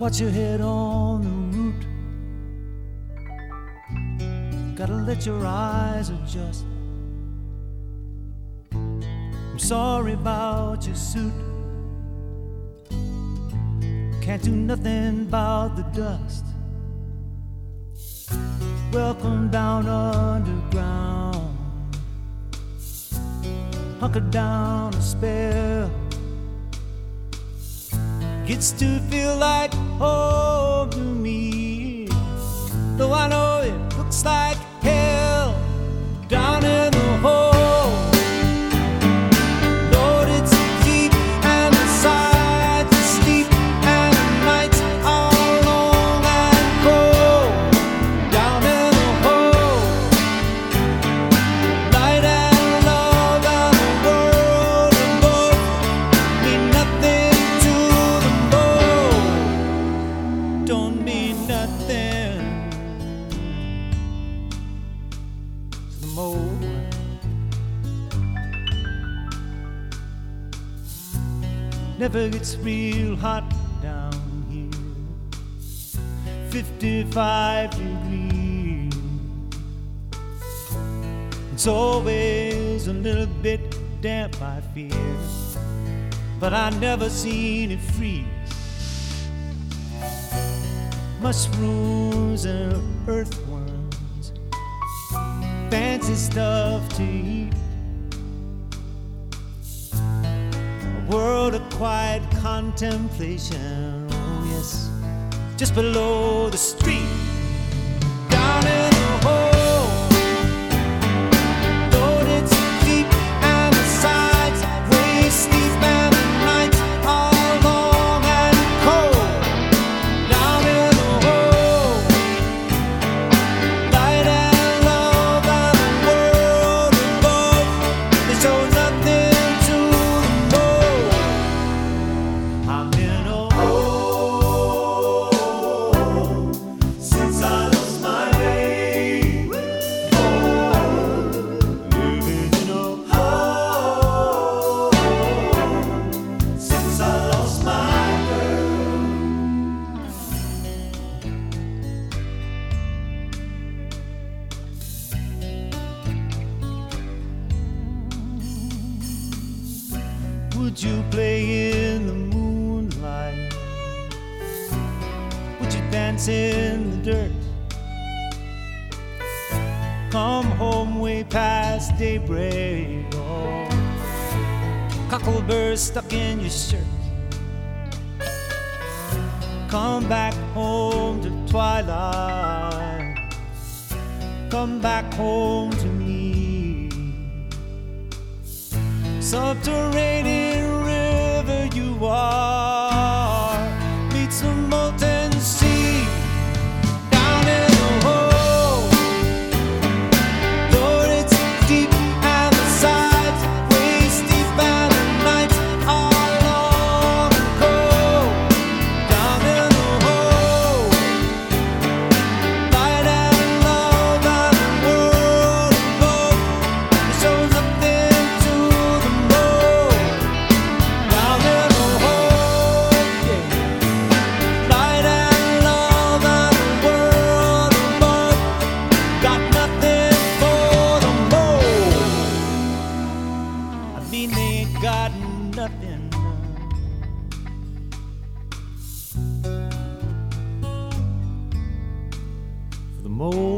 Watch your head on the route. Gotta let your eyes adjust. I'm sorry about your suit. Can't do nothing about the dust. Welcome down underground. Hunker down a spell. Gets to feel like home to me. Though I know it looks like hell down in the hole. Lord, it's deep and the sides are steep and the nights are long and cold down in the hole. Light and love and the world above mean nothing to the mole. Don't mean nothing to the mole. Never gets real hot down here. 55 degrees. It's always a little bit damp, I fear, but I never seen it freeze. Mushrooms and earthworms, fancy stuff to eat. A world of quiet contemplation, oh yes, just below the street. Down in the hole, Lord, it's deep and the sides way steep and the nights are long and cold. Down in the hole, light and love and the world above, they show nothing to the mole. I'm in a hole since I lost my babe. Living in a hole since I lost my girl. Would you play in the moonlight? Would you dance in the dirt? Come home way past daybreak. Oh, cockleburr stuck in your shirt. Come back home to twilight. Come back home to me. Subterranean river you are meets the molten sea. Down in the hole, Lord, it's deep and the sides way steep and the nights are long and cold. Down in the hole, light and love and the world above, it shows nothing to the mole. Down in the hole, yeah. Light and love and the world above, got nothing for the mole. I mean, they ain't got nothing for the mole.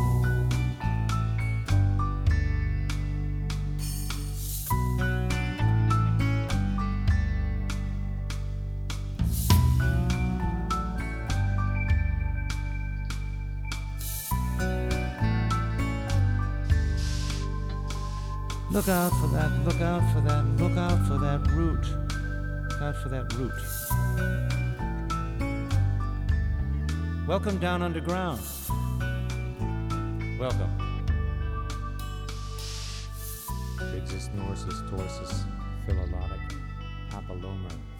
Look out for that, look out for that, look out for that root. Look out for that root. Welcome down underground. Welcome. Bixus, Norsus, Torsus, Philolotic, Papilloma,